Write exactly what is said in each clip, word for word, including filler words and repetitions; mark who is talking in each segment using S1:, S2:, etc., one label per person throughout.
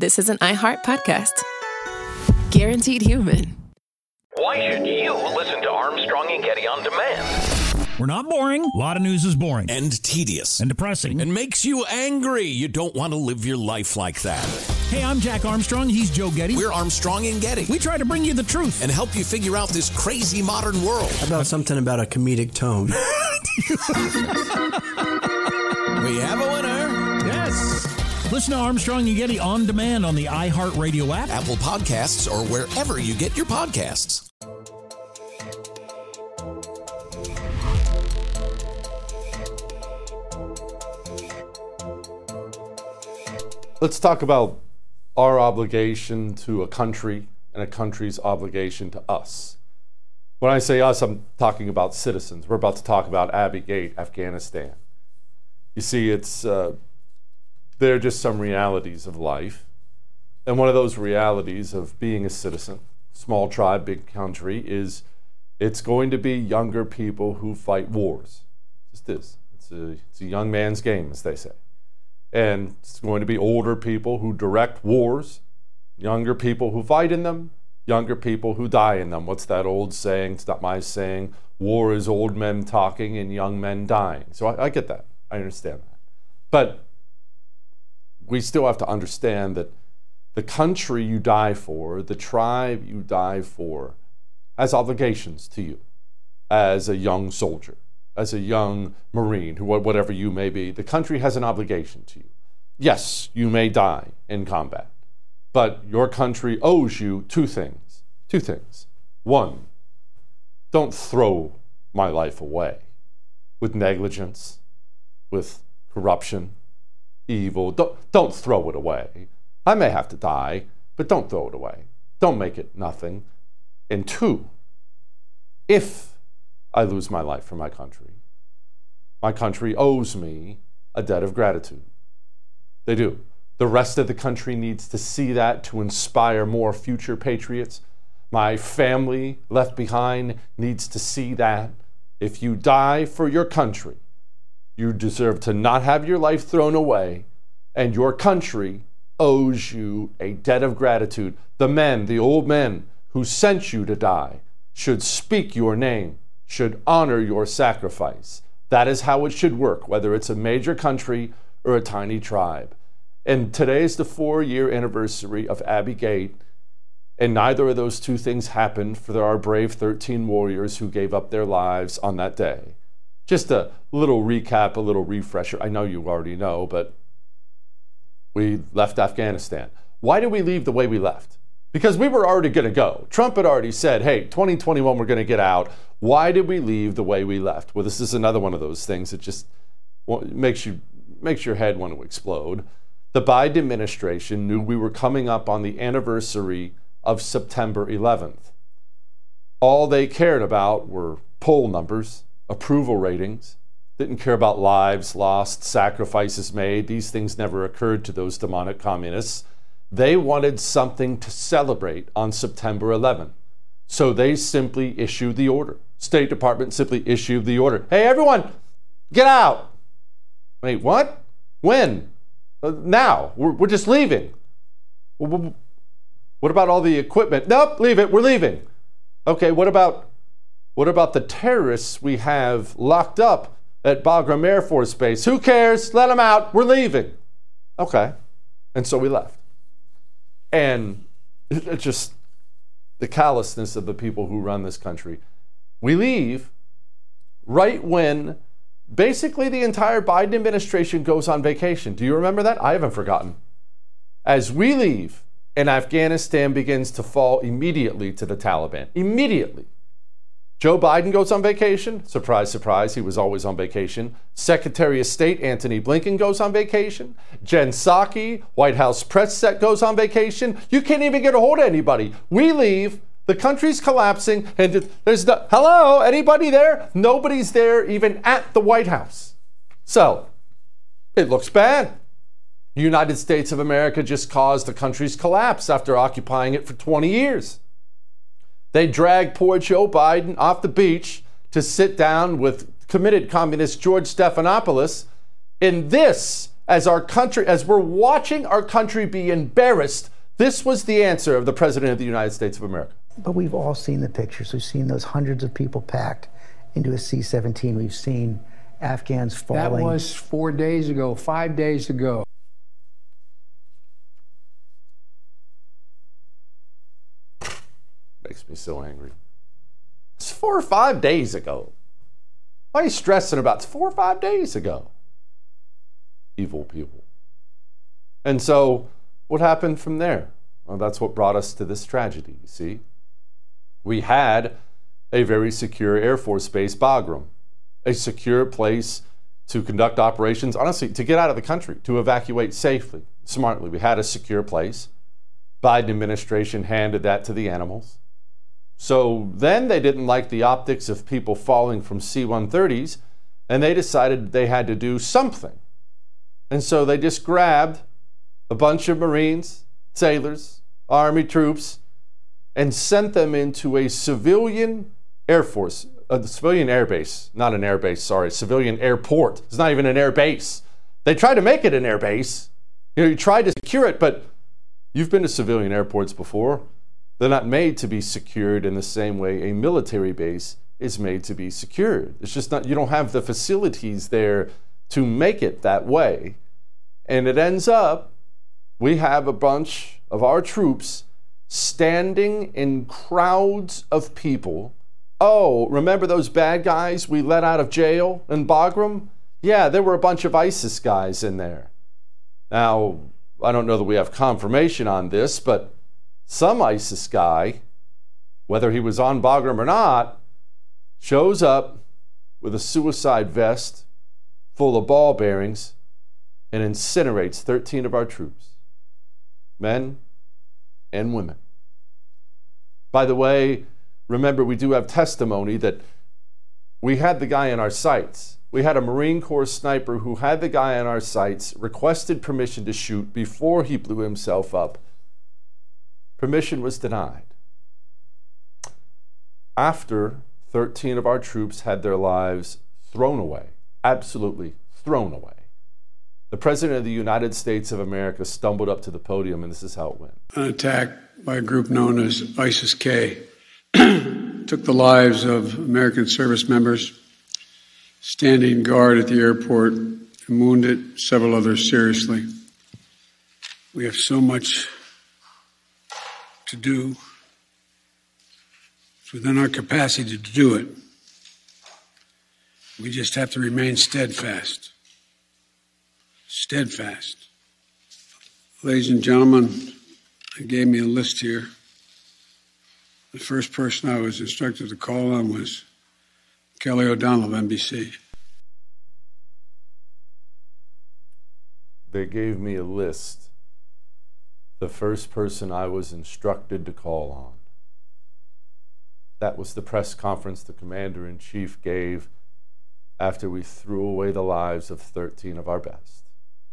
S1: this is an iHeart podcast. Guaranteed human.
S2: Why should you listen to Armstrong and Getty on demand?
S3: We're not boring. A lot of news is boring.
S4: And tedious.
S3: And depressing.
S4: And makes you angry. You don't want to live your life like that.
S3: Hey, I'm Jack Armstrong. He's Joe Getty.
S4: We're Armstrong and Getty.
S3: We try to bring you the truth.
S4: And help you figure out this crazy modern world.
S5: How about something about a comedic tone?
S4: We have a winner.
S3: Yes. Listen to Armstrong and Getty on demand on the iHeartRadio app,
S4: Apple Podcasts, or wherever you get your podcasts.
S6: Let's talk about our obligation to a country and a country's obligation to us. When I say us, I'm talking about citizens. We're about to talk about Abbey Gate, Afghanistan. You see, it's uh, they're just some realities of life. And one of those realities of being a citizen, small tribe, big country, is it's going to be younger people who fight wars. It just is. It's a, it's a young man's game, as they say. And it's going to be older people who direct wars, younger people who fight in them, younger people who die in them. What's that old saying? It's not my saying. War is old men talking and young men dying. So I, I get that. I understand that. But we still have to understand that the country you die for, the tribe you die for, has obligations to you as a young soldier, as a young Marine, who whatever you may be. The country has an obligation to you. Yes, you may die in combat, but your country owes you two things. Two things. One, don't throw my life away with negligence, with corruption, evil. Don't, don't throw it away. I may have to die, but don't throw it away. Don't make it nothing. And two, if I lose my life for my country, my country owes me a debt of gratitude. They do. The rest of the country needs to see that to inspire more future patriots. My family left behind needs to see that. If you die for your country, you deserve to not have your life thrown away, and your country owes you a debt of gratitude. The men, the old men who sent you to die, should speak your name, should honor your sacrifice. That is how it should work, whether it's a major country or a tiny tribe. And today is the four-year anniversary of Abbey Gate, and neither of those two things happened for our brave thirteen warriors who gave up their lives on that day. Just a little recap, a little refresher. I know you already know, but we left Afghanistan. Why did we leave the way we left? Because we were already going to go. Trump had already said, hey, twenty twenty-one, we're going to get out. Why did we leave the way we left? Well, this is another one of those things that just makes you makes your head want to explode. The Biden administration knew we were coming up on the anniversary of September eleventh. All they cared about were poll numbers, approval ratings, didn't care about lives lost, sacrifices made. These things never occurred to those demonic communists. They wanted something to celebrate on September eleventh. So they simply issued the order. State Department simply issued the order. Hey, everyone, get out. Wait, what? When? Uh, now. We're, we're just leaving. What about all the equipment? Nope, leave it. We're leaving. Okay, what about what about the terrorists we have locked up at Bagram Air Force Base? Who cares? Let them out. We're leaving. Okay. And so we left. And it's just the callousness of the people who run this country. We leave right when basically the entire Biden administration goes on vacation. Do you remember that? I haven't forgotten. As we leave and Afghanistan begins to fall immediately to the Taliban. Immediately. Joe Biden goes on vacation. Surprise, surprise, he was always on vacation. Secretary of State Antony Blinken goes on vacation. Jen Psaki, White House press set, goes on vacation. You can't even get a hold of anybody. We leave, the country's collapsing, and there's no, hello, anybody there? Nobody's there even at the White House. So, it looks bad. The United States of America just caused the country's collapse after occupying it for twenty years. They dragged poor Joe Biden off the beach to sit down with committed communist George Stephanopoulos in this as our country, as we're watching our country be embarrassed, this was the answer of the President of the United States of America.
S7: But we've all seen the pictures. We've seen those hundreds of people packed into a C seventeen. We've seen Afghans falling.
S8: That was four days ago, five days ago.
S6: Makes me so angry. It's four or five days ago. Why are you stressing about it? It's four or five days ago? Evil people. And so, what happened from there? Well, that's what brought us to this tragedy, you see. We had a very secure Air Force base, Bagram, a secure place to conduct operations, honestly, to get out of the country, to evacuate safely, smartly. We had a secure place. Biden administration handed that to the animals. So then they didn't like the optics of people falling from C one thirties, and they decided they had to do something. And so they just grabbed a bunch of Marines, sailors, Army troops, and sent them into a civilian Air Force, a civilian air base, not an air base, sorry, civilian airport. It's not even an air base. They tried to make it an air base. You know, you tried to secure it, but you've been to civilian airports before. They're not made to be secured in the same way a military base is made to be secured. It's just not, you don't have the facilities there to make it that way. And it ends up, we have a bunch of our troops standing in crowds of people. Oh, remember those bad guys we let out of jail in Bagram? Yeah, there were a bunch of ISIS guys in there. Now, I don't know that we have confirmation on this, but some ISIS guy, whether he was on Bagram or not, shows up with a suicide vest full of ball bearings and incinerates thirteen of our troops, men and women. By the way, remember, we do have testimony that we had the guy in our sights. We had a Marine Corps sniper who had the guy in our sights, requested permission to shoot before he blew himself up. Permission was denied. After thirteen of our troops had their lives thrown away, absolutely thrown away, the President of the United States of America stumbled up to the podium, and this is how it went.
S9: An attack by a group known as ISIS-K took the lives of American service members standing guard at the airport and wounded several others seriously. We have so much to do. It's within our capacity to do it. We just have to remain steadfast. Steadfast. Ladies and gentlemen, they gave me a list here. The first person I was instructed to call on was Kelly O'Donnell of N B C.
S6: They gave me a list. The first person I was instructed to call on. That was the press conference the Commander-in-Chief gave after we threw away the lives of thirteen of our best.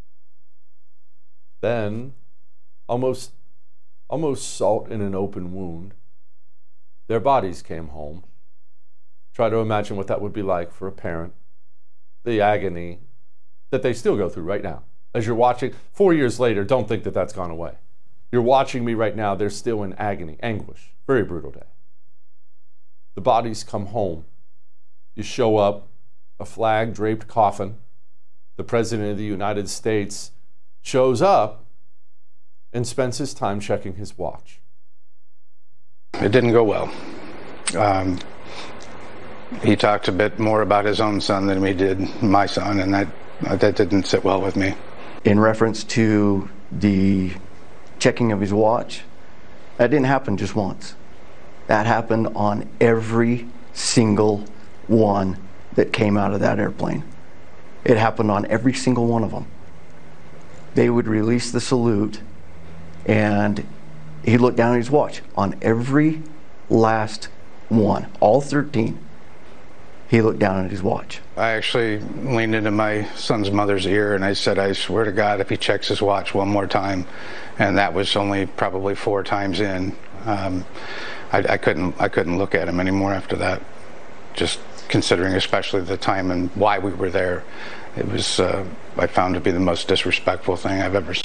S6: Then, almost, almost salt in an open wound, their bodies came home. Try to imagine what that would be like for a parent. The agony that they still go through right now. As you're watching, four years later, don't think that that's gone away. You're watching me right now, they're still in agony, anguish. Very brutal day. The bodies come home. You show up, a flag-draped coffin. The President of the United States shows up and spends his time checking his watch.
S10: It didn't go well. Um, he talked a bit more about his own son than he did my son, and that that didn't sit well with me.
S11: In reference to the checking of his watch, that didn't happen just once. That happened on every single one that came out of that airplane. It happened on every single one of them. They would release the salute, and he looked down at his watch on every last one, all thirteen. He looked down at his watch.
S10: I actually leaned into my son's mother's ear and I said, I swear to God, if he checks his watch one more time, and that was only probably four times in, um, I, I couldn't I couldn't look at him anymore after that. Just considering especially the time and why we were there, it was, uh, I found to be the most disrespectful thing I've ever seen.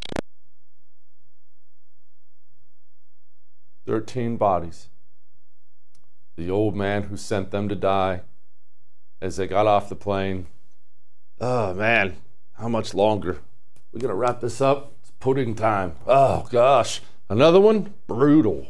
S6: thirteen bodies. The old man who sent them to die as they got off the plane. Oh, man, how much longer? We're going to wrap this up. It's pudding time. Oh, gosh. Another one? Brutal.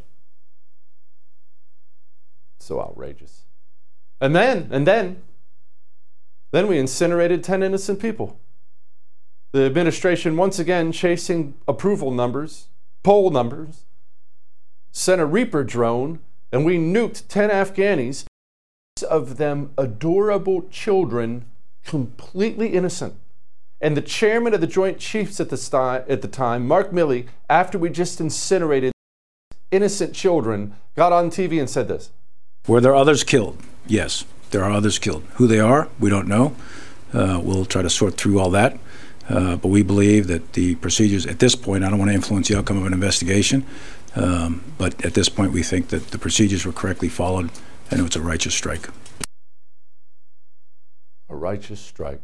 S6: So outrageous. And then, and then, then we incinerated ten innocent people. The administration, once again, chasing approval numbers, poll numbers, sent a Reaper drone, and we nuked ten Afghanis, of them adorable children, completely innocent. And the chairman of the Joint Chiefs at the, sti- at the time, Mark Milley, after we just incinerated innocent children, got on T V and said this.
S12: Were there others killed? Yes, there are others killed. Who they are, we don't know. Uh, we'll try to sort through all that. Uh, but we believe that the procedures, at this point, I don't want to influence the outcome of an investigation, um, but at this point we think that the procedures were correctly followed and it was a righteous strike.
S6: A righteous strike.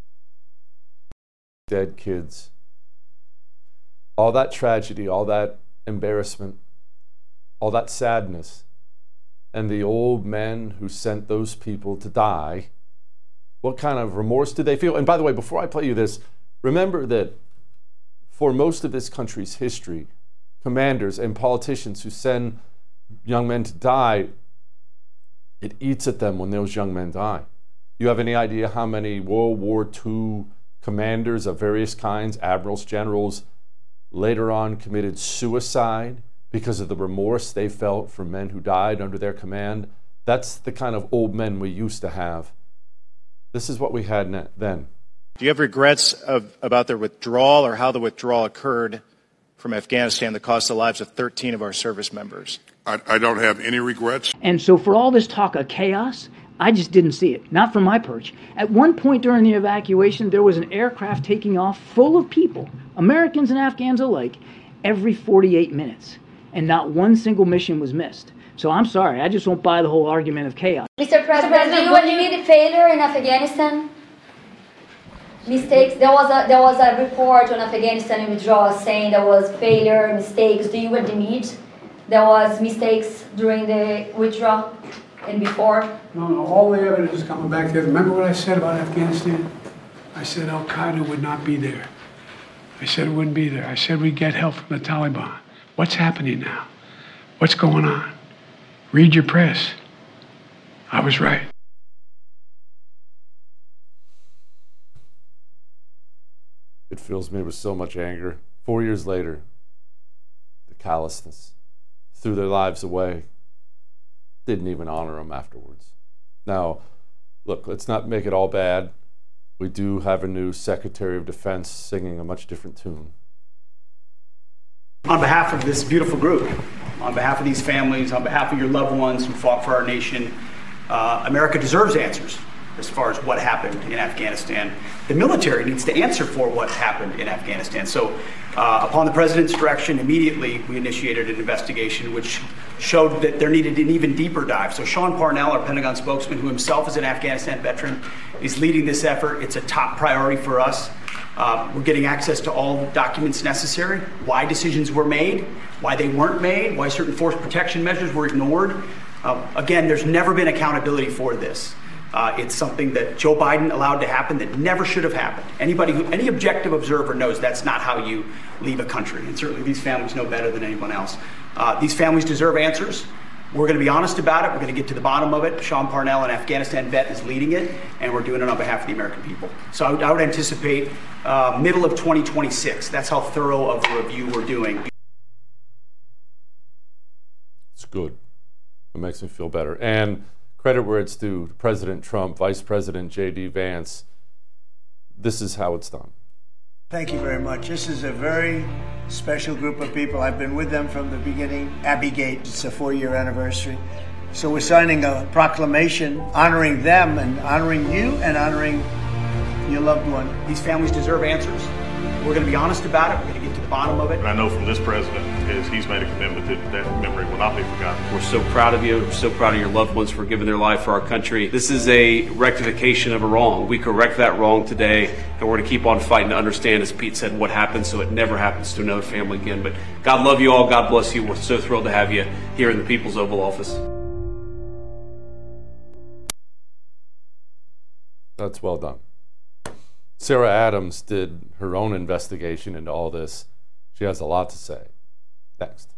S6: Dead kids. All that tragedy, all that embarrassment, all that sadness, and the old men who sent those people to die, what kind of remorse did they feel? And by the way, before I play you this, remember that for most of this country's history, commanders and politicians who send young men to die, it eats at them when those young men die. You have any idea how many World War Two commanders of various kinds, admirals, generals, later on committed suicide because of the remorse they felt for men who died under their command? That's the kind of old men we used to have. This is what we had then.
S13: Do you have regrets of, about their withdrawal or how the withdrawal occurred from Afghanistan that cost the lives of thirteen of our service members?
S14: I, I don't have any regrets.
S15: And so for all this talk of chaos, I just didn't see it, not from my perch. At one point during the evacuation, there was an aircraft taking off full of people, Americans and Afghans alike, every forty-eight minutes. And not one single mission was missed. So I'm sorry, I just won't buy the whole argument of chaos.
S16: Mister President, do you admit failure in Afghanistan? Mistakes. There was a there was a report on Afghanistan withdrawal saying there was failure, mistakes. Do you admit there was mistakes during the withdrawal and before?
S9: No, no. All the evidence is coming back there. Remember what I said about Afghanistan? I said Al Qaeda would not be there. I said it wouldn't be there. I said we'd get help from the Taliban. What's happening now? What's going on? Read your press. I was right.
S6: It fills me with so much anger. Four years later, the callousness threw their lives away. Didn't even honor them afterwards. Now, look, let's not make it all bad. We do have a new Secretary of Defense singing a much different tune.
S17: On behalf of this beautiful group, on behalf of these families, on behalf of your loved ones who fought for our nation, uh, America deserves answers as far as what happened in Afghanistan. The military needs to answer for what happened in Afghanistan. So uh, upon the President's direction, immediately we initiated an investigation which showed that there needed an even deeper dive. So Sean Parnell, our Pentagon spokesman, who himself is an Afghanistan veteran, is leading this effort. It's a top priority for us. Uh, we're getting access to all the documents necessary, why decisions were made, why they weren't made, why certain force protection measures were ignored. Uh, again, there's never been accountability for this. Uh, it's something that Joe Biden allowed to happen that never should have happened. Anybody who, any objective observer knows that's not how you leave a country. And certainly these families know better than anyone else. Uh, these families deserve answers. We're going to be honest about it. We're going to get to the bottom of it. Sean Parnell, an Afghanistan vet, is leading it, and we're doing it on behalf of the American people. So I would, I would anticipate uh, middle of twenty twenty-six. That's how thorough of a review we're doing.
S6: It's good. It makes me feel better. And credit where it's due, President Trump, Vice President J D Vance, this is how it's done.
S18: Thank you very much. This is a very special group of people. I've been with them from the beginning. Abbey Gate, it's a four-year anniversary. So we're signing a proclamation honoring them and honoring you and honoring your loved one.
S17: These families deserve answers. We're going to be honest about it. We're going to get to the the bottom of it.
S14: And I know from this president is he's made a commitment that that memory will not be forgotten.
S19: We're so proud of you. We're so proud of your loved ones for giving their life for our country. This is a rectification of a wrong. We correct that wrong today, and we're going to keep on fighting to understand, as Pete said, what happened so it never happens to another family again. But God love you all. God bless you. We're so thrilled to have you here in the People's Oval Office.
S6: That's well done. Sarah Adams did her own investigation into all this. She has a lot to say. Next.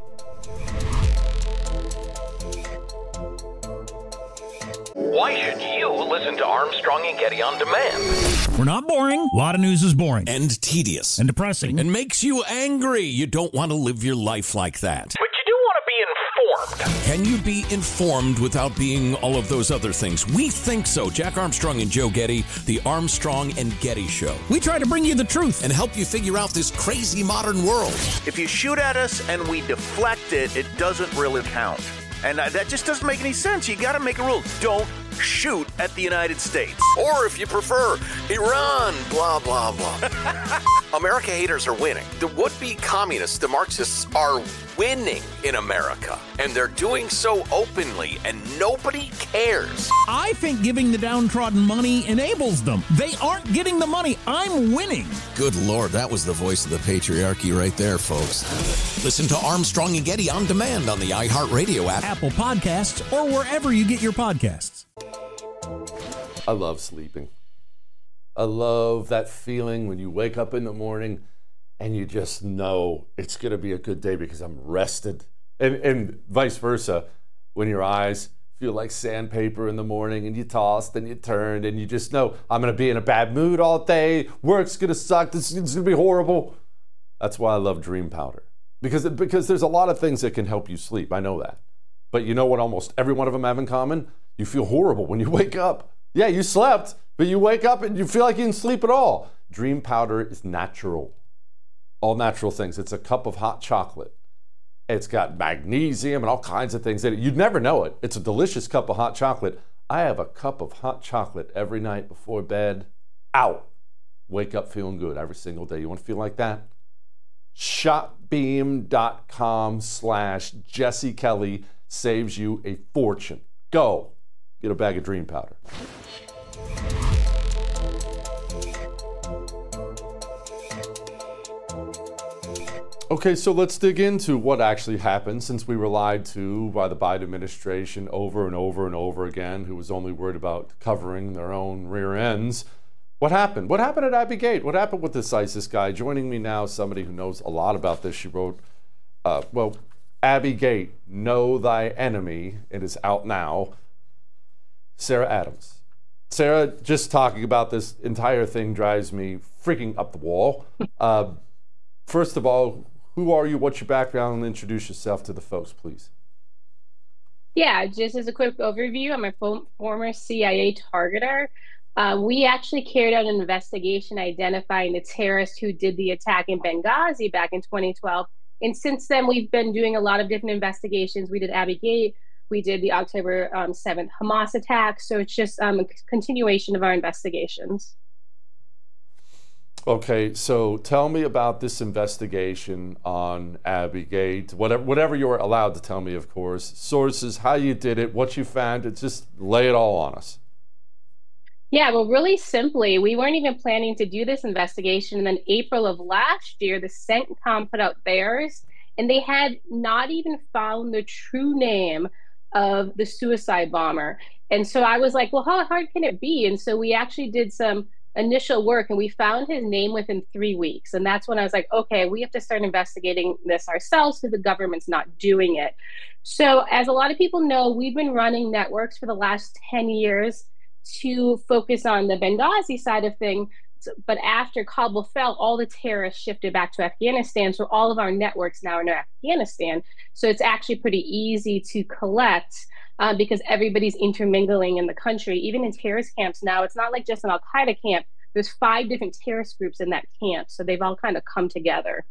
S2: Why should you listen to Armstrong and Getty on demand?
S3: We're not boring. A lot of news is boring.
S4: And tedious.
S3: And depressing.
S4: And makes you angry. You don't want to live your life like that.
S2: But you do want to be informed.
S4: Can you be informed without being all of those other things? We think so. Jack Armstrong and Joe Getty, the Armstrong and Getty Show.
S3: We try to bring you the truth
S4: and help you figure out this crazy modern world.
S20: If you shoot at us and we deflect it, it doesn't really count. And uh, that just doesn't make any sense. You got to make a rule. Don't shoot at the United States.
S2: Or if you prefer, Iran, blah, blah, blah. America haters are winning. The would-be communists, the Marxists, are winning in America. And they're doing so openly, and nobody cares.
S3: I think giving the downtrodden money enables them. They aren't getting the money. I'm winning.
S4: Good Lord, that was the voice of the patriarchy right there, folks. Listen to Armstrong and Getty on demand on the iHeartRadio app,
S3: Apple Podcasts, or wherever you get your podcasts.
S6: I love sleeping. I love that feeling when you wake up in the morning and you just know it's going to be a good day because I'm rested. And, and vice versa, when your eyes feel like sandpaper in the morning and you tossed and you turned and you just know I'm going to be in a bad mood all day. Work's going to suck. This is going to be horrible. That's why I love Dream Powder. Because, because there's a lot of things that can help you sleep. I know that. But you know what almost every one of them have in common? You feel horrible when you wake up. Yeah, you slept, but you wake up and you feel like you didn't sleep at all. Dream Powder is natural. All natural things. It's a cup of hot chocolate. It's got magnesium and all kinds of things in it. You'd never know it. It's a delicious cup of hot chocolate. I have a cup of hot chocolate every night before bed. Out. Wake up feeling good every single day. You want to feel like that? Shopbeam.com slash Jesse Kelly saves you a fortune. Go. Get a bag of Dream Powder. Okay, so let's dig into what actually happened since we were lied to by the Biden administration over and over and over again, who was only worried about covering their own rear ends. What happened? What happened at Abbey Gate? What happened with this ISIS guy? Joining me now, somebody who knows a lot about this. She wrote, uh, well, Abbey Gate, Know Thy Enemy. It is out now. Sarah Adams. Sarah, just talking about this entire thing drives me freaking up the wall. Uh, first of all, who are you? What's your background? And introduce yourself to the folks, please.
S21: Yeah, just as a quick overview, I'm a fo- former C I A targeter. Uh, we actually carried out an investigation identifying the terrorist who did the attack in Benghazi back in twenty twelve. And since then, we've been doing a lot of different investigations. We did Abbey Gate. We did the October um, seventh Hamas attack. So it's just um, a continuation of our investigations.
S6: Okay, so tell me about this investigation on Abbey Gate, whatever, whatever you're allowed to tell me, of course. Sources, how you did it, what you found. It's just lay it all on us.
S21: Yeah, well, really simply, we weren't even planning to do this investigation. And then April of last year, the CENTCOM put out theirs, and they had not even found the true name of the suicide bomber. And so I was like, well, how hard can it be? And so we actually did some initial work and we found his name within three weeks. And that's when I was like, okay, we have to start investigating this ourselves because the government's not doing it. So as a lot of people know, we've been running networks for the last ten years to focus on the Benghazi side of things. But after Kabul fell, all the terrorists shifted back to Afghanistan. So all of our networks now are in Afghanistan. So it's actually pretty easy to collect uh, because everybody's intermingling in the country. Even in terrorist camps now, it's not like just an Al-Qaeda camp. There's five different terrorist groups in that camp. So they've all kind of come together.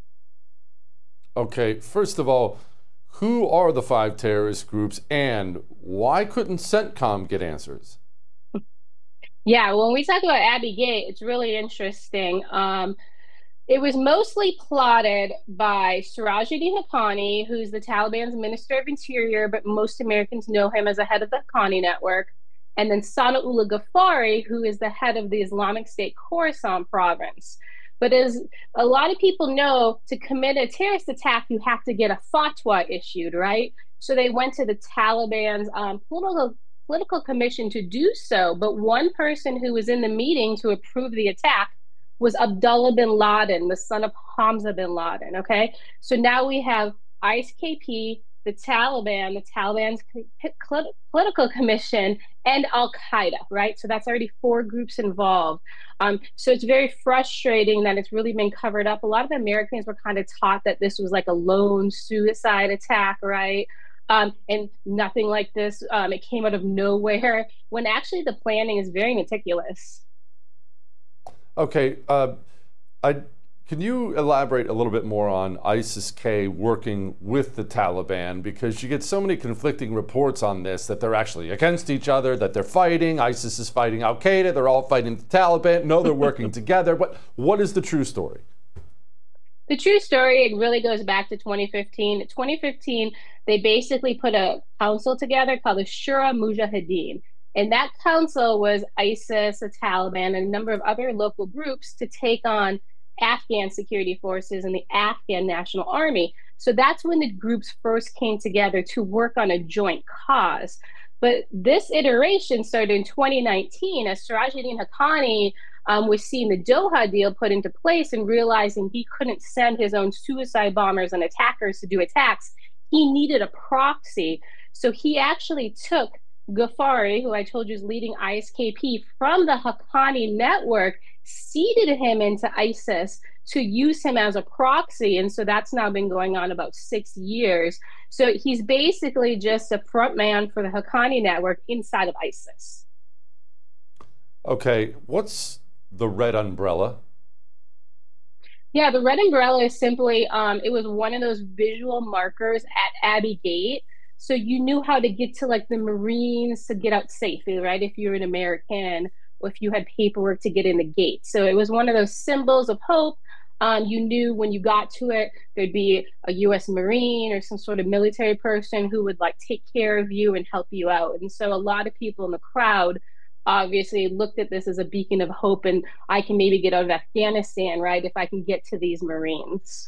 S6: Okay, first of all, who are the five terrorist groups and why couldn't CENTCOM get answers?
S21: Yeah, when we talk about Abbey Gate, it's really interesting. Um, It was mostly plotted by Sirajuddin Haqqani, who's the Taliban's Minister of Interior, but most Americans know him as the head of the Haqqani network, and then Sanaullah Ghaffari, who is the head of the Islamic State Khorasan province. But as a lot of people know, to commit a terrorist attack, you have to get a fatwa issued, right? So they went to the Taliban's um, political, political commission to do so. But one person who was in the meeting to approve the attack was Abdullah bin Laden, the son of Hamza bin Laden, okay? So now we have I S K P, the Taliban, the Taliban's political commission, and Al-Qaeda, right? So that's already four groups involved. Um, so it's very frustrating that it's really been covered up. A lot of Americans were kind of taught that this was like a lone suicide attack, right? Um, and nothing like this. Um, it came out of nowhere, when actually the planning is very meticulous.
S6: Okay, uh, I, can you elaborate a little bit more on ISIS-K working with the Taliban? Because you get so many conflicting reports on this, that they're actually against each other, that they're fighting, ISIS is fighting Al-Qaeda, they're all fighting the Taliban. No, they're working together. What, what is the true story?
S21: The true story, it really goes back to twenty fifteen. In twenty fifteen, they basically put a council together called the Shura Mujahideen. And that council was ISIS, the Taliban, and a number of other local groups to take on Afghan security forces and the Afghan National Army. So that's when the groups first came together to work on a joint cause. But this iteration started in twenty nineteen as Sirajuddin Haqqani um, was seeing the Doha deal put into place and realizing he couldn't send his own suicide bombers and attackers to do attacks. He needed a proxy. So he actually took Ghaffari, who I told you is leading I S K P, from the Haqqani network, seeded him into ISIS to use him as a proxy. And so that's now been going on about six years. So he's basically just a front man for the Haqqani network inside of ISIS.
S6: Okay, what's the red umbrella?
S21: Yeah, the red umbrella is simply, um, it was one of those visual markers at Abbey Gate. So you knew how to get to like the Marines to get out safely, right? If you're an American, or if you had paperwork to get in the gate. So it was one of those symbols of hope. Um, you knew when you got to it, there'd be a U S Marine or some sort of military person who would like take care of you and help you out. And so a lot of people in the crowd obviously looked at this as a beacon of hope, and I can maybe get out of Afghanistan, right, if I can get to these Marines.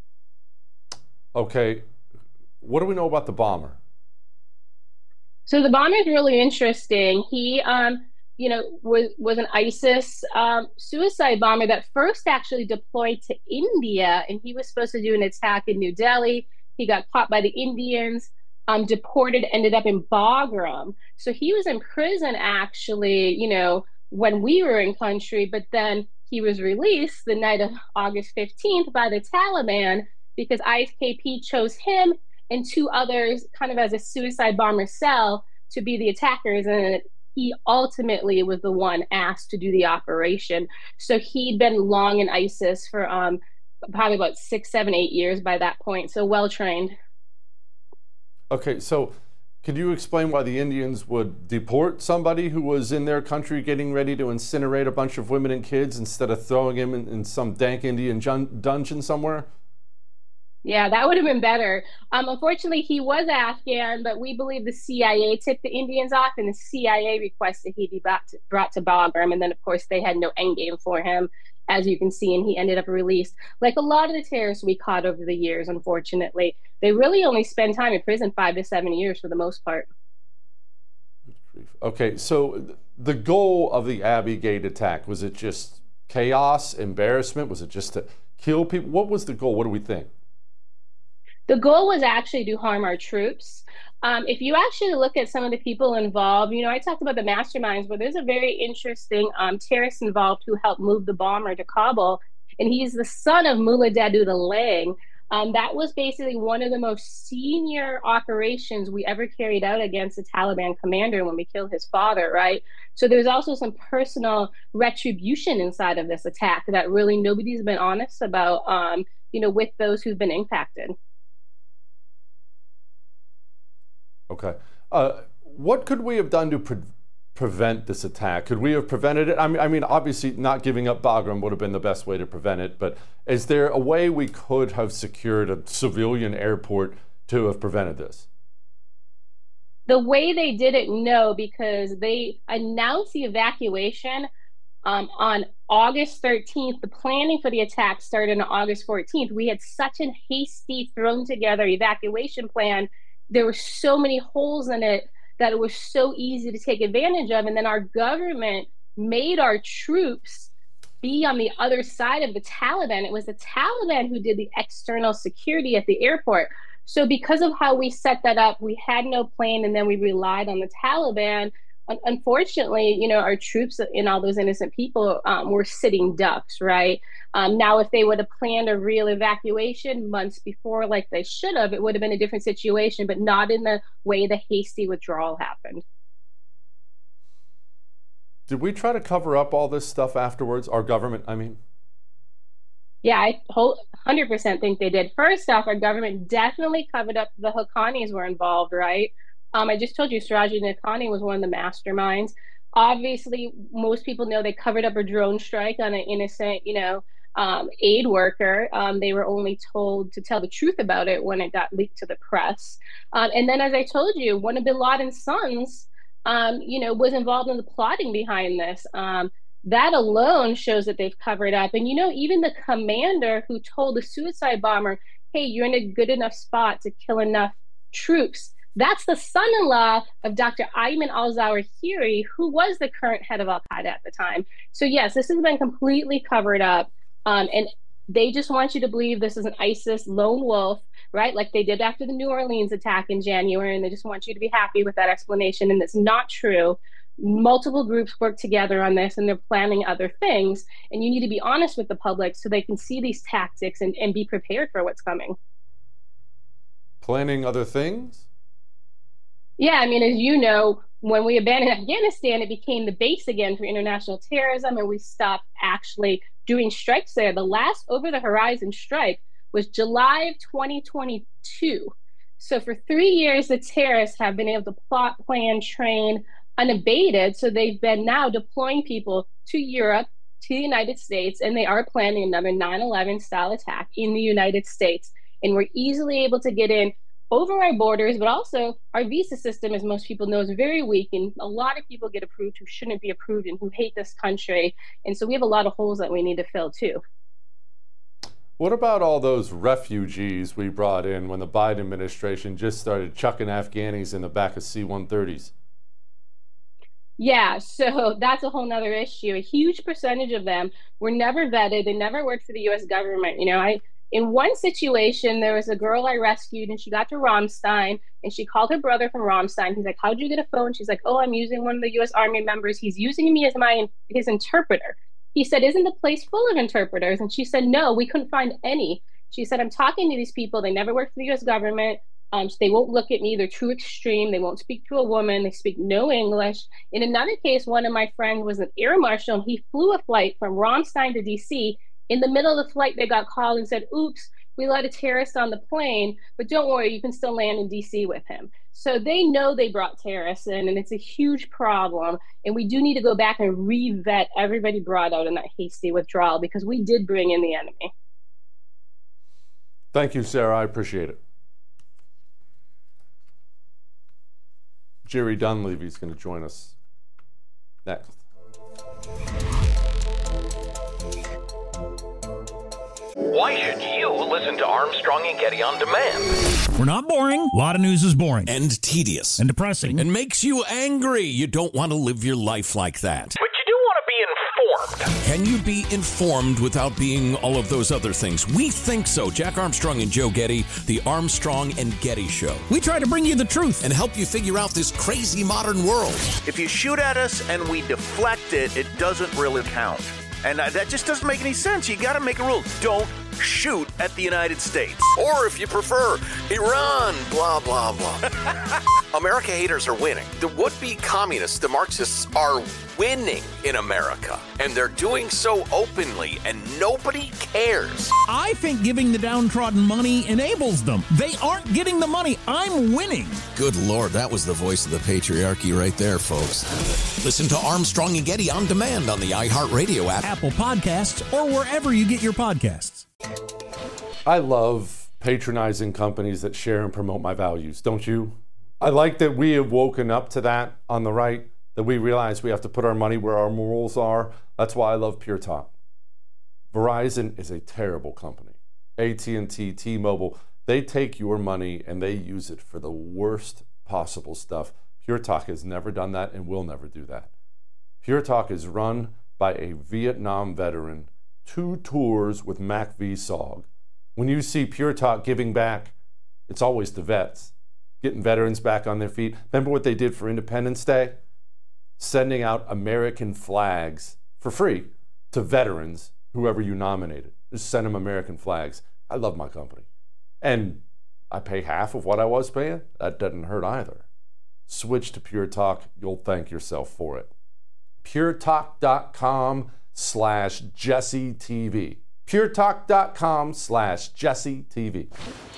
S6: Okay, what do we know about the bomber?
S21: So the bomber is really interesting. He, um, you know, was, was an ISIS um, suicide bomber that first actually deployed to India, and he was supposed to do an attack in New Delhi. He got caught by the Indians, um, deported, ended up in Bagram. So he was in prison actually, you know, when we were in country, but then he was released the night of August fifteenth by the Taliban because I S K P chose him and two others kind of as a suicide bomber cell to be the attackers. And he ultimately was the one asked to do the operation. So he'd been long in ISIS for um, probably about six, seven, eight years by that point. So well-trained.
S6: Okay, so could you explain why the Indians would deport somebody who was in their country getting ready to incinerate a bunch of women and kids instead of throwing him in, in some dank Indian jun- dungeon somewhere?
S21: Yeah, that would have been better. Um, unfortunately, he was Afghan, but we believe the C I A tipped the Indians off, and the C I A requested he be brought to, brought to Bagram. And then, of course, they had no endgame for him, as you can see, and he ended up released. Like a lot of the terrorists we caught over the years, unfortunately, they really only spend time in prison five to seven years for the most part.
S6: Okay, so the goal of the Abbey Gate attack, was it just chaos, embarrassment? Was it just to kill people? What was the goal? What do we think?
S21: The goal was actually to harm our troops. Um, if you actually look at some of the people involved, you know, I talked about the masterminds, but there's a very interesting um, terrorist involved who helped move the bomber to Kabul, and he's the son of Mullah Daduda Lang. Um, that was basically one of the most senior operations we ever carried out against a Taliban commander when we killed his father, right? So there's also some personal retribution inside of this attack that really nobody's been honest about, um, you know, with those who've been impacted.
S6: Okay. Uh, what could we have done to pre- prevent this attack? Could we have prevented it? I mean, I mean, obviously not giving up Bagram would have been the best way to prevent it, but is there a way we could have secured a civilian airport to have prevented this?
S21: The way they did it, no, because they announced the evacuation um, on August thirteenth. The planning for the attack started on August fourteenth. We had such a hasty, thrown together evacuation plan. There were so many holes in it that it was so easy to take advantage of. And then our government made our troops be on the other side of the Taliban. It was the Taliban who did the external security at the airport. So because of how we set that up, we had no plan, and then we relied on the Taliban. Unfortunately, you know, our troops and all those innocent people um, were sitting ducks, right? Um, now, if they would have planned a real evacuation months before, like they should have, it would have been a different situation, but not in the way the hasty withdrawal happened.
S6: Did we try to cover up all this stuff afterwards? Our government, I mean?
S21: Yeah, I one hundred percent think they did. First off, our government definitely covered up the Haqqanis were involved, right? Um, I just told you Sirajuddin Haqqani was one of the masterminds. Obviously, most people know they covered up a drone strike on an innocent, you know, um, aid worker. Um, they were only told to tell the truth about it when it got leaked to the press. Um, and then, as I told you, one of bin Laden's sons, um, you know, was involved in the plotting behind this. Um, that alone shows that they've covered up. And, you know, even the commander who told the suicide bomber, hey, you're in a good enough spot to kill enough troops. That's the son-in-law of Doctor Ayman al-Zawahiri, who was the current head of al-Qaeda at the time. So yes, this has been completely covered up. Um, and they just want you to believe this is an ISIS lone wolf, right? Like they did after the New Orleans attack in January. And they just want you to be happy with that explanation. And it's not true. Multiple groups work together on this, and they're planning other things. And you need to be honest with the public so they can see these tactics and, and be prepared for what's coming.
S6: Planning other things?
S21: Yeah, I mean, as you know, when we abandoned Afghanistan, it became the base again for international terrorism, and we stopped actually doing strikes there. The last over-the-horizon strike was July of twenty twenty-two. So for three years, the terrorists have been able to plot, plan, train unabated. So they've been now deploying people to Europe, to the United States, and they are planning another nine eleven style attack in the United States. And we're easily able to get in over our borders, but also our visa system, as most people know, is very weak, and a lot of people get approved who shouldn't be approved and who hate this country. And so we have a lot of holes that we need to fill too.
S6: What about all those refugees we brought in when the Biden administration just started chucking Afghanis in the back of C one thirties?
S21: Yeah, so that's a whole nother issue. A huge percentage of them were never vetted. They never worked for the U S government. You know, I In one situation, there was a girl I rescued, and she got to Ramstein, and she called her brother from Ramstein. He's like, how'd you get a phone? She's like, oh, I'm using one of the U S Army members. He's using me as my his interpreter. He said, isn't the place full of interpreters? And she said, no, we couldn't find any. She said, I'm talking to these people. They never worked for the U S government. Um, so they won't look at me. They're too extreme. They won't speak to a woman. They speak no English. In another case, one of my friends was an air marshal, and he flew a flight from Ramstein to D C. In the middle of the flight, they got called and said, oops, we let a terrorist on the plane, but don't worry, you can still land in D C with him. So they know they brought terrorists in, and it's a huge problem. And we do need to go back and re-vet everybody brought out in that hasty withdrawal, because we did bring in the enemy.
S6: Thank you, Sarah. I appreciate it. Jerry Dunleavy is going to join us next.
S2: Why should you listen to Armstrong and Getty on demand?
S3: We're not boring. A lot of news is boring.
S4: And tedious.
S3: And depressing.
S4: And makes you angry. You don't want to live your life like that.
S2: But you do want to be informed.
S4: Can you be informed without being all of those other things? We think so. Jack Armstrong and Joe Getty, the Armstrong and Getty Show.
S3: We try to bring you the truth
S4: and help you figure out this crazy modern world.
S20: If you shoot at us and we deflect it, it doesn't really count. And that just doesn't make any sense. You got to make a rule. Don't shoot at the United States. Or if you prefer, Iran, blah, blah, blah. America haters are winning. The would-be communists, the Marxists, are winning in America. And they're doing so openly, and nobody cares.
S3: I think giving the downtrodden money enables them. They aren't getting the money. I'm winning.
S4: Good Lord, that was the voice of the patriarchy right there, folks. Listen to Armstrong and Getty on demand on the iHeartRadio app,
S3: Apple Podcasts, or wherever you get your podcasts.
S6: I love patronizing companies that share and promote my values, don't you? I like that we have woken up to that on the right, that we realize we have to put our money where our morals are. That's why I love Pure Talk. Verizon is a terrible company. A T and T, T-Mobile, they take your money and they use it for the worst possible stuff. Pure Talk has never done that and will never do that. Pure Talk is run by a Vietnam veteran, two tours with Mac V. Sog. When you see Pure Talk giving back, it's always the vets, getting veterans back on their feet. Remember what they did for Independence Day? Sending out American flags for free to veterans, whoever you nominated. Just send them American flags. I love my company. And I pay half of what I was paying. That doesn't hurt either. Switch to Pure Talk. You'll thank yourself for it. puretalk.com slash Jesse TV. puretalk.com slash Jesse TV.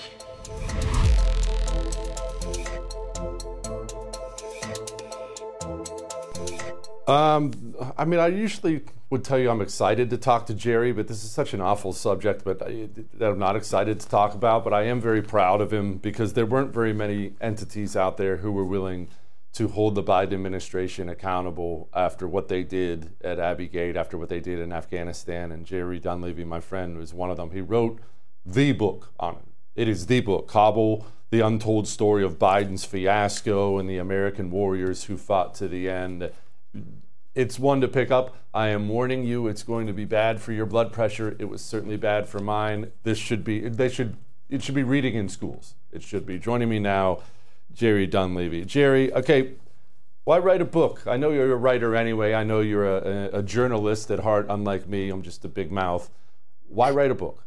S6: Um, I mean, I usually would tell you I'm excited to talk to Jerry, but this is such an awful subject but I, that I'm not excited to talk about, but I am very proud of him because there weren't very many entities out there who were willing to hold the Biden administration accountable after what they did at Abbey Gate, after what they did in Afghanistan, and Jerry Dunleavy, my friend, was one of them. He wrote the book on it. It is the book, Kabul, the untold story of Biden's fiasco and the American warriors who fought to the end. It's one to pick up. I am warning you, it's going to be bad for your blood pressure. It was certainly bad for mine. This should be, they should, it should be reading in schools. It should be. Joining me now, Jerry Dunleavy. Jerry, okay, why write a book? I know you're a writer anyway. I know you're a, a, a journalist at heart, unlike me. I'm just a big mouth. Why write a book?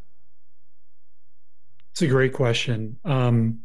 S1: It's a great question. Um,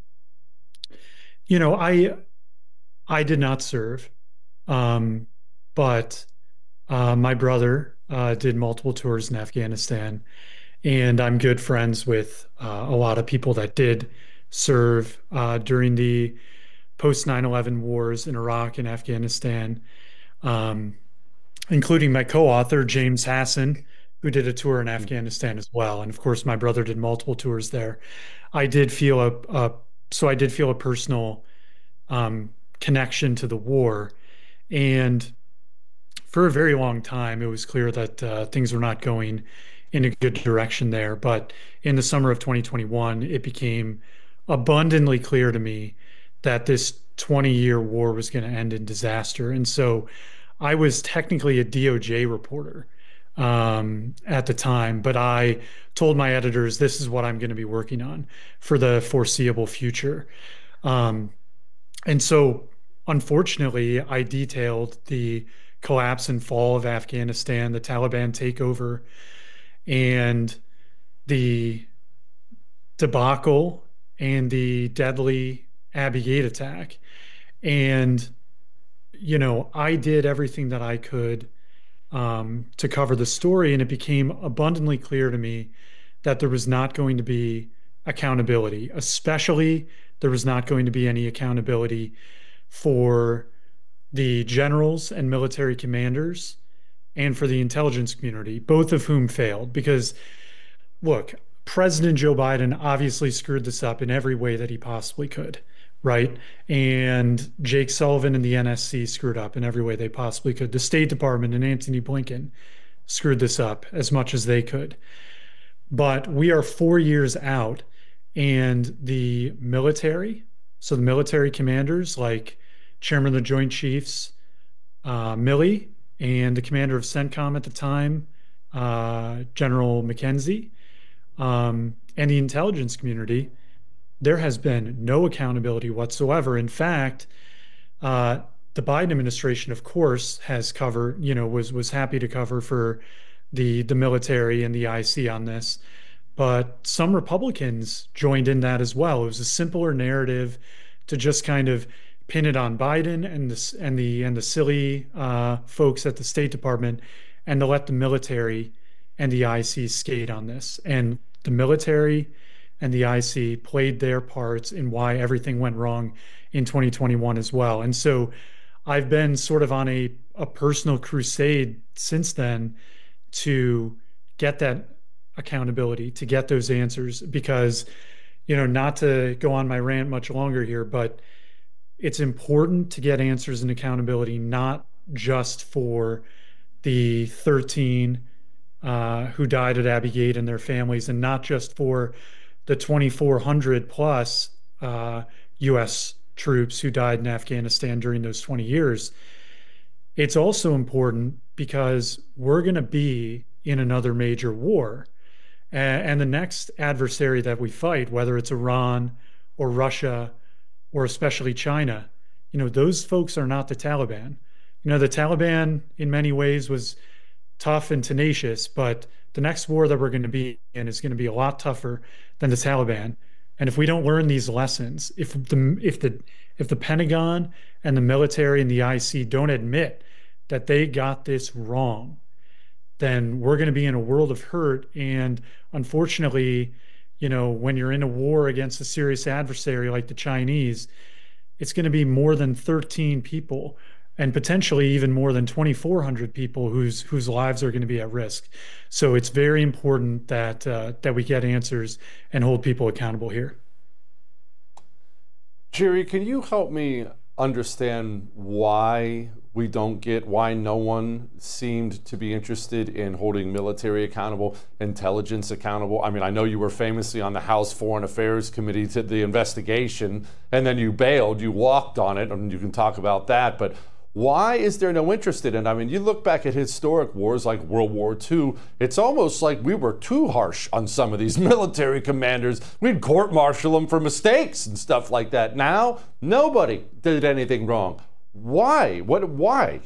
S1: you know, I I did not serve, um, but uh, my brother uh, did multiple tours in Afghanistan, and I'm good friends with uh, a lot of people that did serve uh, during the post nine eleven wars in Iraq and Afghanistan, um, including my co-author, James Hassan, who did a tour in Afghanistan as well. And of course, my brother did multiple tours there. I did feel a, a so I did feel a personal um, connection to the war. And for a very long time, it was clear that uh, things were not going in a good direction there. But in the summer of twenty twenty-one, it became abundantly clear to me that this twenty-year war was going to end in disaster. And so I was technically a D O J reporter um, at the time, but I told my editors, this is what I'm going to be working on for the foreseeable future. Um, and so, unfortunately, I detailed the collapse and fall of Afghanistan, the Taliban takeover, and the debacle and the deadly Abbey Gate attack. And, you know, I did everything that I could um, to cover the story, and it became abundantly clear to me that there was not going to be accountability, especially there was not going to be any accountability for the generals and military commanders and for the intelligence community, both of whom failed. Because, look, President Joe Biden obviously screwed this up in every way that he possibly could, right? And Jake Sullivan and the N S C screwed up in every way they possibly could. The State Department and Antony Blinken screwed this up as much as they could. But we are four years out, and the military, so the military commanders like Chairman of the Joint Chiefs, uh, Milley, and the commander of CENTCOM at the time, uh, General McKenzie, um, and the intelligence community, there has been no accountability whatsoever. In fact, uh, the Biden administration, of course, has covered, you know, was was happy to cover for the the military and the I C on this. but some Republicans joined in that as well. It was a simpler narrative to just kind of pin it on Biden and the and the and the silly uh, folks at the State Department, and to let the military and the I C skate on this. And the military and the I C played their parts in why everything went wrong in twenty twenty-one as well. And so I've been sort of on a, a personal crusade since then to get that accountability, to get those answers, because, you know, not to go on my rant much longer here, but it's important to get answers and accountability, not just for the thirteen uh, who died at Abbey Gate and their families, and not just for the twenty-four hundred plus uh, U S troops who died in Afghanistan during those twenty years. It's also important because we're going to be in another major war. And, and the next adversary that we fight, whether it's Iran or Russia or especially China, you know, those folks are not the Taliban. You know, the Taliban in many ways was tough and tenacious, but the next war that we're going to be in is going to be a lot tougher than the Taliban. And if we don't learn these lessons, if the if the if the Pentagon and the military and the I C don't admit that they got this wrong, then we're going to be in a world of hurt. And unfortunately, you know, when you're in a war against a serious adversary like the Chinese, it's going to be more than thirteen people, and potentially even more than twenty-four hundred people whose whose lives are going to be at risk. So it's very important that uh, that we get answers and hold people accountable here.
S6: Jerry, can you help me understand why we don't get, why no one seemed to be interested in holding military accountable, intelligence accountable? I mean, I know you were famously on the House Foreign Affairs Committee to the investigation, and then you bailed, you walked on it, and you can talk about that, but why is there no interest in it? I mean, you look back at historic wars like World War Two, it's almost like we were too harsh on some of these military commanders. We'd court-martial them for mistakes and stuff like that. Now, nobody did anything wrong. Why? What? Why?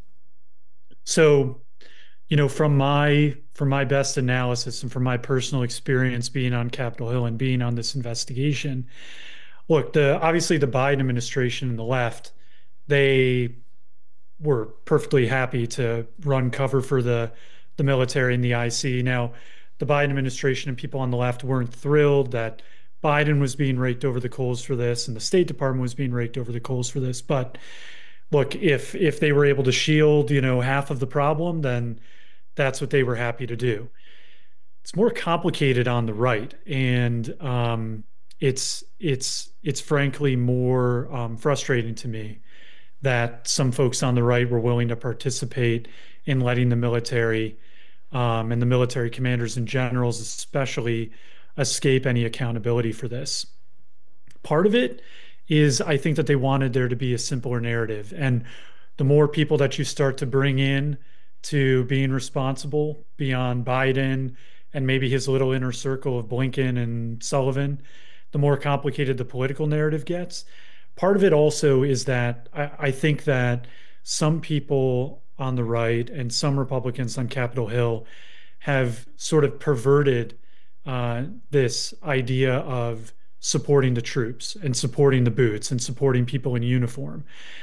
S1: So, you know, from my from my best analysis and from my personal experience being on Capitol Hill and being on this investigation, look, the obviously the Biden administration and the left, they were perfectly happy to run cover for the the military and the I C. Now, the Biden administration and people on the left weren't thrilled that Biden was being raked over the coals for this and the State Department was being raked over the coals for this. But look, if if they were able to shield, you know, half of the problem, then that's what they were happy to do. It's more complicated on the right, and um, it's it's it's frankly more um, frustrating to me that some folks on the right were willing to participate in letting the military um, and the military commanders and generals especially escape any accountability for this. Part of it is I think that they wanted there to be a simpler narrative. And the more people that you start to bring in to being responsible beyond Biden and maybe his little inner circle of Blinken and Sullivan, the more complicated the political narrative gets. Part of it also is that I, I think that some people on the right and some Republicans on Capitol Hill have sort of perverted uh, this idea of supporting the troops and supporting the boots and supporting people in uniform.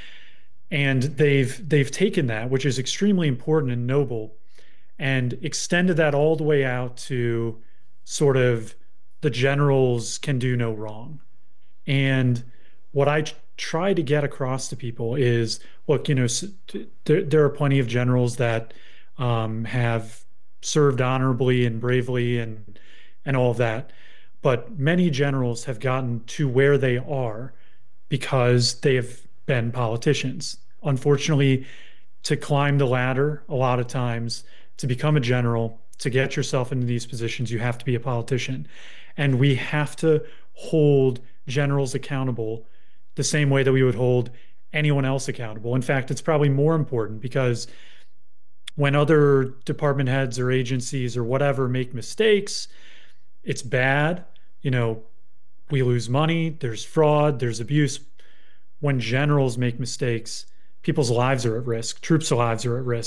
S1: And they've they've taken that, which is extremely important and noble, and extended that all the way out to sort of the generals can do no wrong. And what I try to get across to people is, look, you know, there, there are plenty of generals that um, have served honorably and bravely and and all of that. But many generals have gotten to where they are because they have been politicians. Unfortunately, to climb the ladder, a lot of times, to become a general, to get yourself into these positions, you have to be a politician. And we have to hold generals accountable the same way that we would hold anyone else accountable. In fact, it's probably more important because when other department heads or agencies or whatever make mistakes, it's bad. You know, we lose money, there's fraud, there's abuse. When generals make mistakes, people's lives are at risk, troops' lives are at risk.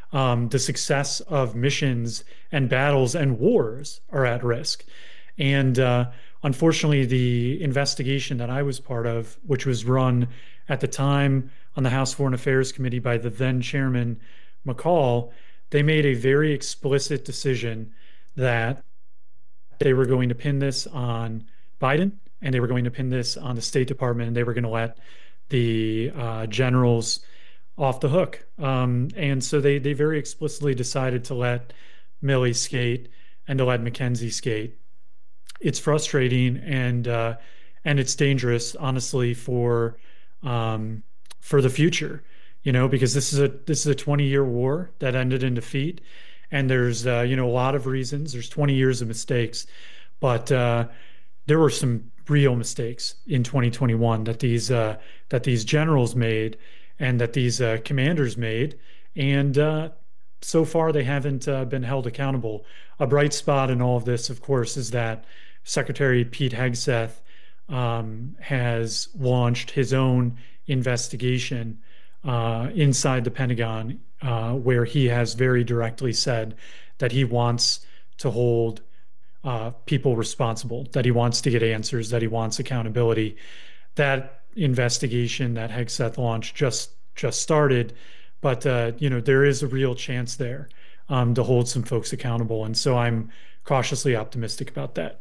S1: Um, the success of missions and battles and wars are at risk. And uh, unfortunately, the investigation that I was part of, which was run at the time on the House Foreign Affairs Committee by the then chairman McCall, they made a very explicit decision that they were going to pin this on Biden, and they were going to pin this on the State Department, and they were going to let the uh, generals off the hook. Um, and so they they very explicitly decided to let Milley skate and to let McKenzie skate. It's frustrating, and uh, and it's dangerous, honestly, for um, for the future. You know, because this is a this is a twenty-year war that ended in defeat, and there's uh, you know a lot of reasons. There's twenty years of mistakes, but uh, there were some real mistakes in twenty twenty-one that these uh, that these generals made and that these uh, commanders made, and uh, so far they haven't uh, been held accountable. A bright spot in all of this, of course, is that Secretary Pete Hegseth um, has launched his own investigation uh, inside the Pentagon, uh, where he has very directly said that he wants to hold uh, people responsible, that he wants to get answers, that he wants accountability. That investigation that Hegseth launched just just started, but uh, you know there is a real chance there um, to hold some folks accountable, and so I'm cautiously optimistic about that.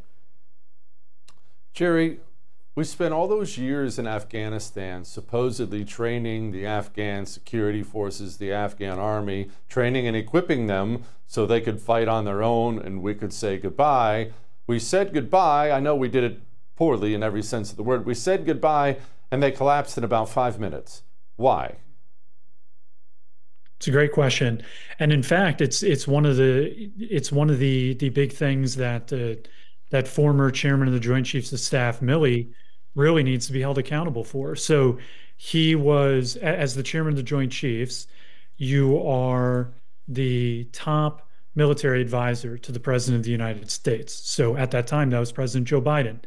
S6: Jerry, we spent all those years in Afghanistan supposedly training the Afghan security forces, the Afghan army, training and equipping them so they could fight on their own and we could say goodbye. We said goodbye. I know we did it poorly in every sense of the word. We said goodbye and they collapsed in about five minutes. Why?
S1: It's a great question, and in fact, it's it's one of the it's one of the the big things that uh, that former chairman of the Joint Chiefs of Staff, Milley, really needs to be held accountable for. So he was, as the chairman of the Joint Chiefs, you are the top military advisor to the President of the United States. So at that time, that was President Joe Biden.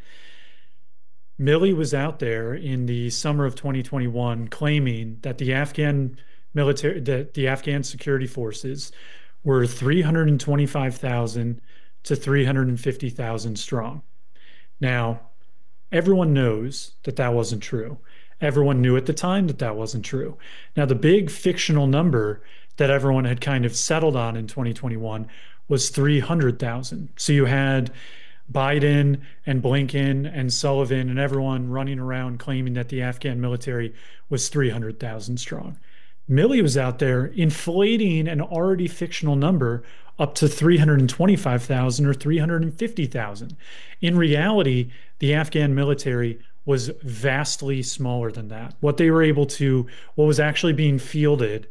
S1: Milley was out there in the summer of twenty twenty-one claiming that the Afghan military, that the Afghan security forces were three hundred twenty-five thousand to three hundred fifty thousand strong. Now, everyone knows that that wasn't true. Everyone knew at the time that that wasn't true. Now, the big fictional number that everyone had kind of settled on in twenty twenty-one was three hundred thousand. So you had Biden and Blinken and Sullivan and everyone running around claiming that the Afghan military was three hundred thousand strong. Milley was out there inflating an already fictional number up to three hundred twenty-five thousand or three hundred fifty thousand. In reality, the Afghan military was vastly smaller than that. What they were able to, what was actually being fielded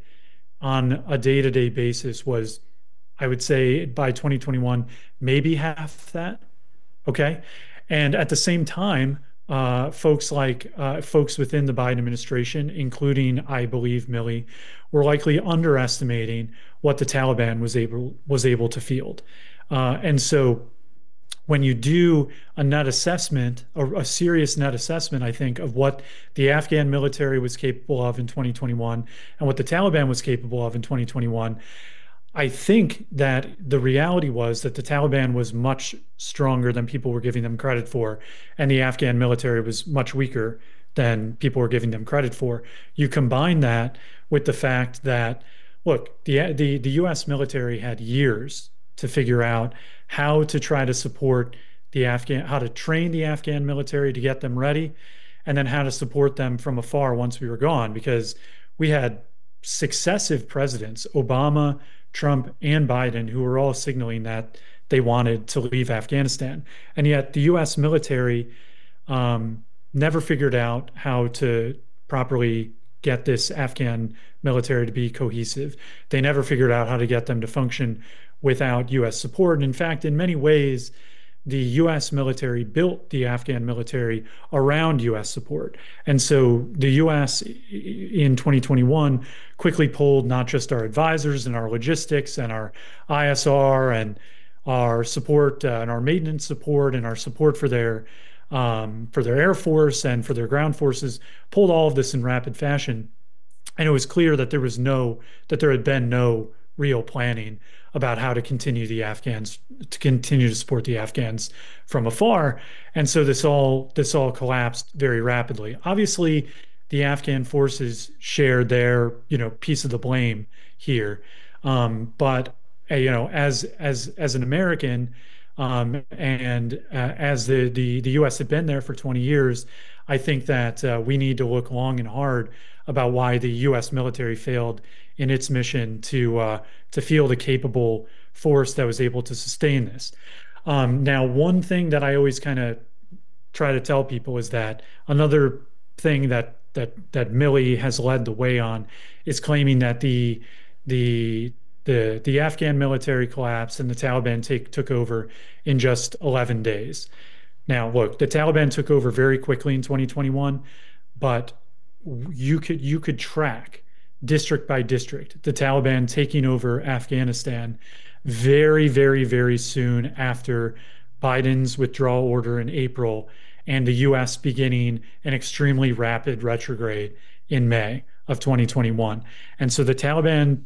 S1: on a day-to-day basis was, I would say by twenty twenty-one, maybe half that. Okay. And at the same time, uh, folks like uh, folks within the Biden administration, including, I believe, Milley, were likely underestimating what the Taliban was able was able to field. Uh, and so when you do a net assessment, a, a serious net assessment, I think, of what the Afghan military was capable of in twenty twenty-one and what the Taliban was capable of in twenty twenty-one, I think that the reality was that the Taliban was much stronger than people were giving them credit for, and the Afghan military was much weaker than people were giving them credit for. You combine that with the fact that, look, the the, the U S military had years to figure out how to try to support the Afghan, how to train the Afghan military to get them ready, and then how to support them from afar once we were gone, because we had successive presidents, Obama, Trump, and Biden, who were all signaling that they wanted to leave Afghanistan. And yet the U S military um, never figured out how to properly get this Afghan military to be cohesive. They never figured out how to get them to function without U S support. And in fact, in many ways, the U S military built the Afghan military around U S support. And so the U S in twenty twenty-one quickly pulled not just our advisors and our logistics and our I S R and our support uh, and our maintenance support and our support for their um, for their Air Force and for their ground forces, pulled all of this in rapid fashion. And it was clear that there was no, that there had been no real planning about how to continue the Afghans, to continue to support the Afghans from afar. And so this all this all collapsed very rapidly. Obviously, the Afghan forces shared their, you know, piece of the blame here. Um, but uh, you know, as as as an American, um, and uh, as the, the the U S had been there for twenty years, I think that uh, we need to look long and hard about why the U S military failed in its mission to uh, to field a capable force that was able to sustain this. Um, now, one thing that I always kind of try to tell people is that another thing that that that Milley has led the way on is claiming that the the the the Afghan military collapsed and the Taliban take, took over in just eleven days. Now, look, the Taliban took over very quickly in twenty twenty-one, but you could you could track district by district the Taliban taking over Afghanistan very, very, very soon after Biden's withdrawal order in April and the U S beginning an extremely rapid retrograde in May of twenty twenty-one. And so the Taliban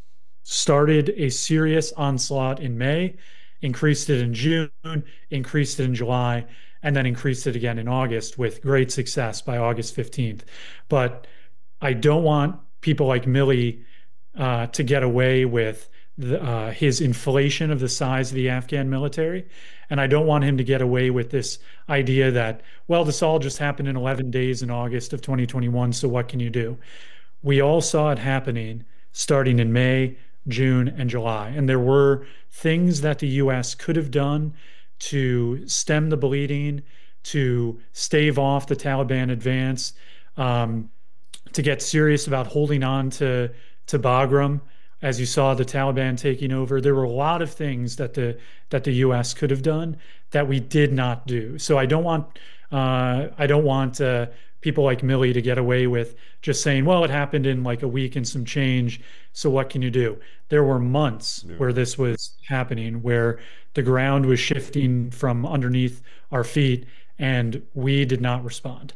S1: started a serious onslaught in May, increased it in June, increased it in July, and then increased it again in August with great success by August fifteenth. But I don't want people like Milley uh, to get away with the, uh, his inflation of the size of the Afghan military. And I don't want him to get away with this idea that, well, this all just happened in eleven days in August of twenty twenty-one, so what can you do? We all saw it happening starting in May, June, and July. And there were things that the U S could have done to stem the bleeding, to stave off the Taliban advance, um, to get serious about holding on to, to Bagram, as you saw the Taliban taking over. There were a lot of things that the that the U S could have done that we did not do. So I don't want uh, I don't want uh, people like Milley to get away with just saying, well, it happened in like a week and some change, so what can you do? There were months yeah. where this was happening, where the ground was shifting from underneath our feet, and we did not respond.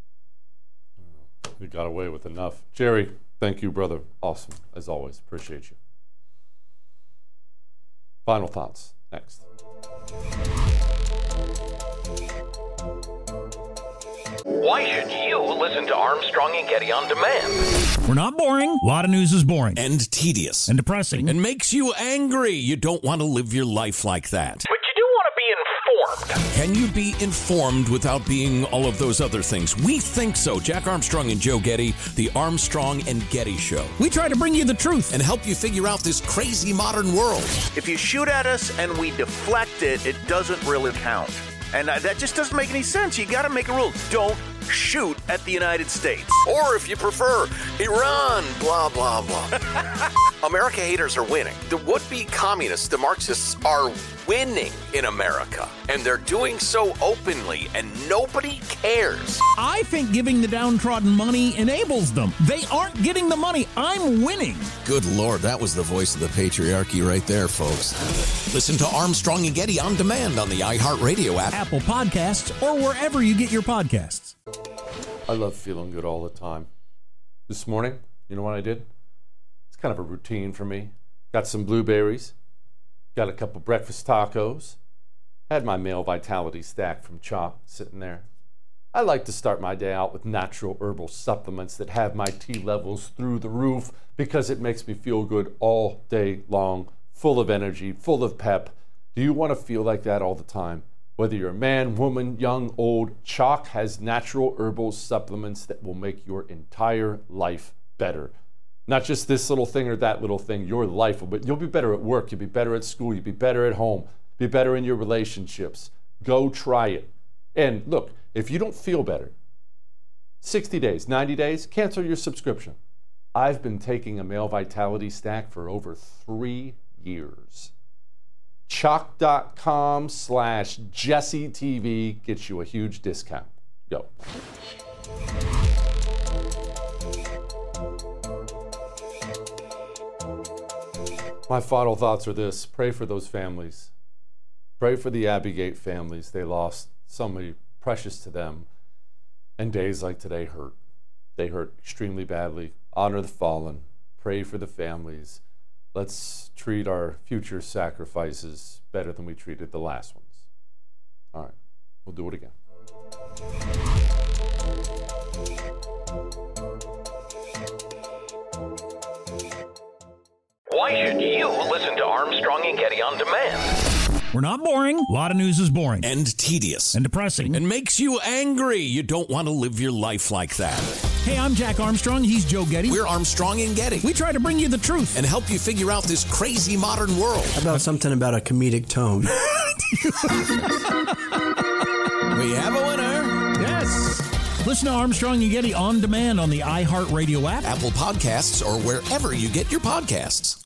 S6: We got away with enough. Jerry, thank you, brother. Awesome, as always. Appreciate you. Final thoughts, next.
S20: Why should you listen to Armstrong and Getty on demand?
S3: We're not boring. A lot of news is boring.
S4: And tedious.
S3: And depressing.
S4: And makes you angry. You don't want to live your life like that.
S20: But you do want to be informed.
S4: Can you be informed without being all of those other things? We think so. Jack Armstrong and Joe Getty, the Armstrong and Getty Show.
S3: We try to bring you the truth
S4: and help you figure out this crazy modern world.
S2: If you shoot at us and we deflect it, it doesn't really count. And uh, that just doesn't make any sense. You got to make a rule. Don't shoot at the United States. Or if you prefer, Iran, blah, blah, blah. America haters are winning. The would-be communists, the Marxists, are winning in America. And they're doing so openly, and nobody cares.
S3: I think giving the downtrodden money enables them. They aren't getting the money. I'm winning.
S4: Good Lord, that was the voice of the patriarchy right there, folks. Listen to Armstrong and Getty on demand on the iHeartRadio app,
S3: Apple Podcasts, or wherever you get your podcasts.
S6: I love feeling good all the time. This morning, you know what I did? It's kind of a routine for me. Got some blueberries, got a couple breakfast tacos, had my male vitality stack from Choq sitting there. I like to start my day out with natural herbal supplements that have my T levels through the roof because it makes me feel good all day long, full of energy, full of pep. Do you want to feel like that all the time? Whether you're a man, woman, young, old, Choq has natural herbal supplements that will make your entire life better. Not just this little thing or that little thing, your life will be, you'll be better at work, you'll be better at school, you'll be better at home, be better in your relationships. Go try it. And look, if you don't feel better, sixty days, ninety days, cancel your subscription. I've been taking a male vitality stack for over three years. Choq.com slash JesseTV gets you a huge discount. Go. My final thoughts are this. Pray for those families. Pray for the Abbey-Gate families. They lost somebody precious to them. And days like today hurt. They hurt extremely badly. Honor the fallen. Pray for the families. let's treat our future sacrifices better than we treated the last ones. All right, we'll do it again.
S2: Why should you listen to Armstrong and Getty on demand?
S3: We're not boring. A lot of news is boring.
S4: And tedious.
S3: And depressing.
S4: And makes you angry. You don't want to live your life like that.
S3: Hey, I'm Jack Armstrong. He's Joe Getty.
S4: We're Armstrong and Getty.
S3: We try to bring you the truth.
S4: And help you figure out this crazy modern world.
S5: How about something about a comedic tone?
S4: We have a winner.
S3: Yes. Listen to Armstrong and Getty on demand on the iHeartRadio app,
S4: Apple Podcasts, or wherever you get your podcasts.